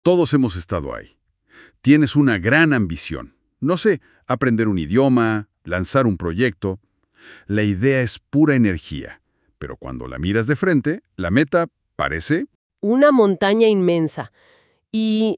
Todos hemos estado ahí. Tienes una gran ambición. No sé, aprender un idioma, lanzar un proyecto. La idea es pura energía, pero cuando la miras de frente, la meta parece... Una montaña inmensa. Y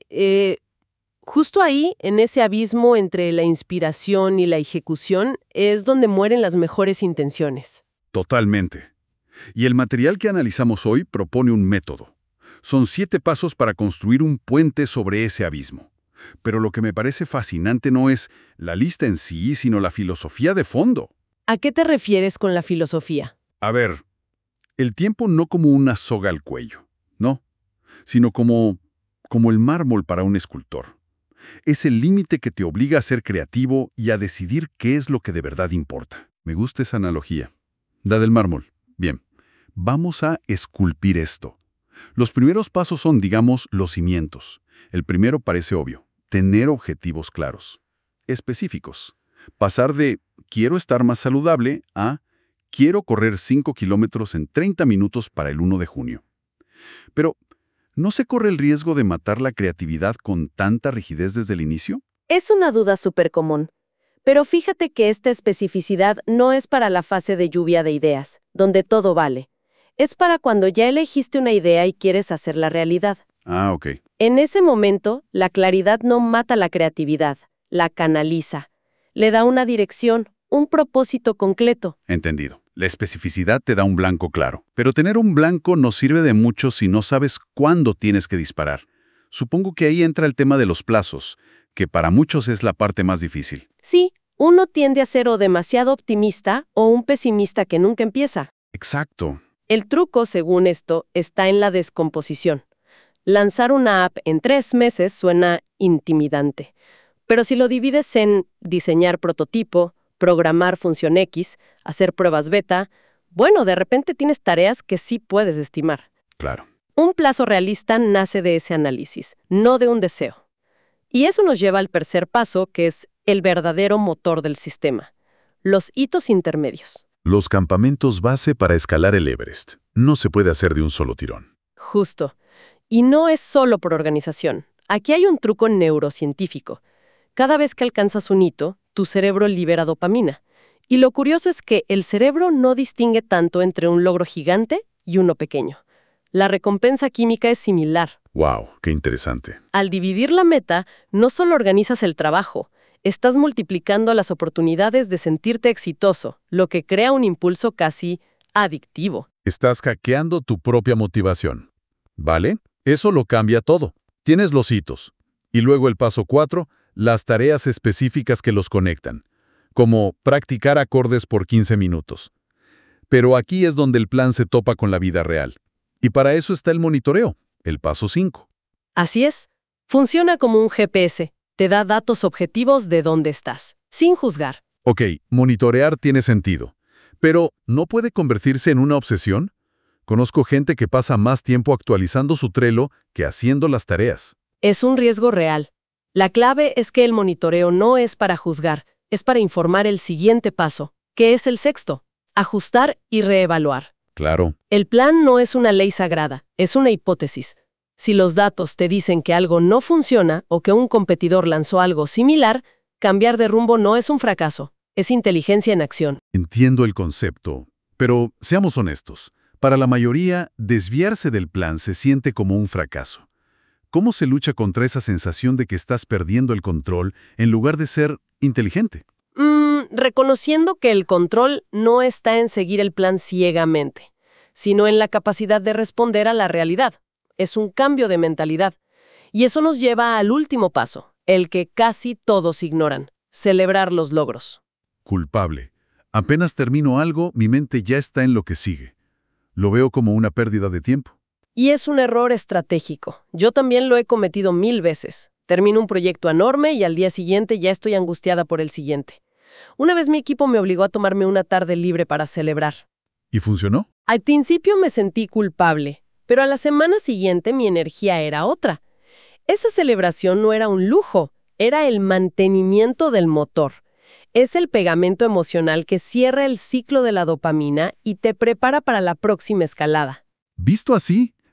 justo ahí, en ese abismo entre la inspiración y la ejecución, es donde mueren las mejores intenciones. Totalmente. Y el material que analizamos hoy propone un método. Son 7 pasos para construir un puente sobre ese abismo. Pero lo que me parece fascinante no es la lista en sí, sino la filosofía de fondo. ¿A qué te refieres con la filosofía? A ver, el tiempo no como una soga al cuello, no, sino como el mármol para un escultor. Es el límite que te obliga a ser creativo y a decidir qué es lo que de verdad importa. Me gusta esa analogía. La del mármol. Bien, vamos a esculpir esto. Los primeros pasos son, digamos, los cimientos. El primero parece obvio, tener objetivos claros, específicos. Pasar de quiero estar más saludable a quiero correr 5 kilómetros en 30 minutos para el 1 de junio. Pero, ¿no se corre el riesgo de matar la creatividad con tanta rigidez desde el inicio? Es una duda súper común. Pero fíjate que esta especificidad no es para la fase de lluvia de ideas, donde todo vale. Es para cuando ya elegiste una idea y quieres hacerla realidad. Ah, ok. En ese momento, la claridad no mata la creatividad, la canaliza. Le da una dirección, un propósito concreto. Entendido. La especificidad te da un blanco claro. Pero tener un blanco no sirve de mucho si no sabes cuándo tienes que disparar. Supongo que ahí entra el tema de los plazos, que para muchos es la parte más difícil. Sí, uno tiende a ser o demasiado optimista o un pesimista que nunca empieza. Exacto. El truco, según esto, está en la descomposición. Lanzar una app en 3 meses suena intimidante. Pero si lo divides en diseñar prototipo, programar función X, hacer pruebas beta, bueno, de repente tienes tareas que sí puedes estimar. Claro. Un plazo realista nace de ese análisis, no de un deseo. Y eso nos lleva al tercer paso, que es el verdadero motor del sistema, los hitos intermedios. Los campamentos base para escalar el Everest. No se puede hacer de un solo tirón. Justo. Y no es solo por organización. Aquí hay un truco neurocientífico. Cada vez que alcanzas un hito, tu cerebro libera dopamina. Y lo curioso es que el cerebro no distingue tanto entre un logro gigante y uno pequeño. La recompensa química es similar. ¡Wow! ¡Qué interesante! Al dividir la meta, no solo organizas el trabajo, estás multiplicando las oportunidades de sentirte exitoso, lo que crea un impulso casi adictivo. Estás hackeando tu propia motivación. ¿Vale? Eso lo cambia todo. Tienes los hitos. Y luego el paso 4, las tareas específicas que los conectan, como practicar acordes por 15 minutos. Pero aquí es donde el plan se topa con la vida real. Y para eso está el monitoreo, el paso 5. Así es. Funciona como un GPS. Te da datos objetivos de dónde estás, sin juzgar. Ok, monitorear tiene sentido. Pero, ¿no puede convertirse en una obsesión? Conozco gente que pasa más tiempo actualizando su Trello que haciendo las tareas. Es un riesgo real. La clave es que el monitoreo no es para juzgar, es para informar el siguiente paso, que es el sexto, ajustar y reevaluar. Claro. El plan no es una ley sagrada, es una hipótesis. Si los datos te dicen que algo no funciona o que un competidor lanzó algo similar, cambiar de rumbo no es un fracaso, es inteligencia en acción. Entiendo el concepto, pero seamos honestos. Para la mayoría, desviarse del plan se siente como un fracaso. ¿Cómo se lucha contra esa sensación de que estás perdiendo el control en lugar de ser inteligente? Reconociendo que el control no está en seguir el plan ciegamente, sino en la capacidad de responder a la realidad. Es un cambio de mentalidad. Y eso nos lleva al último paso, el que casi todos ignoran, celebrar los logros. Culpable. Apenas termino algo, mi mente ya está en lo que sigue. Lo veo como una pérdida de tiempo. Y es un error estratégico. Yo también lo he cometido 1000 veces. Termino un proyecto enorme y al día siguiente ya estoy angustiada por el siguiente. Una vez mi equipo me obligó a tomarme una tarde libre para celebrar. ¿Y funcionó? Al principio me sentí culpable, pero a la semana siguiente mi energía era otra. Esa celebración no era un lujo, era el mantenimiento del motor. Es el pegamento emocional que cierra el ciclo de la dopamina y te prepara para la próxima escalada. Visto así,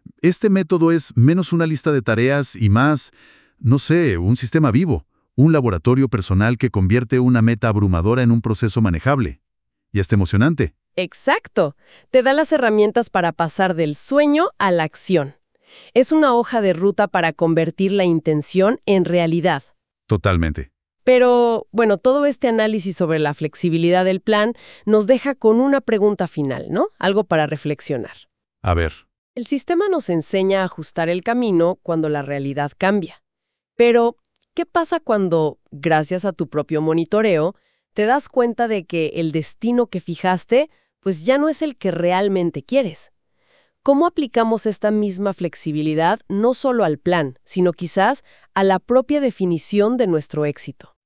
Este método es menos una lista de tareas y más, no sé, un sistema vivo, un laboratorio personal que convierte una meta abrumadora en un proceso manejable. Y hasta emocionante. Exacto. Te da las herramientas para pasar del sueño a la acción. Es una hoja de ruta para convertir la intención en realidad. Totalmente. Pero, bueno, todo este análisis sobre la flexibilidad del plan nos deja con una pregunta final, ¿no? Algo para reflexionar. A ver. El sistema nos enseña a ajustar el camino cuando la realidad cambia. Pero, ¿qué pasa cuando, gracias a tu propio monitoreo, te das cuenta de que el destino que fijaste, pues ya no es el que realmente quieres? ¿Cómo aplicamos esta misma flexibilidad no solo al plan, sino quizás a la propia definición de nuestro éxito?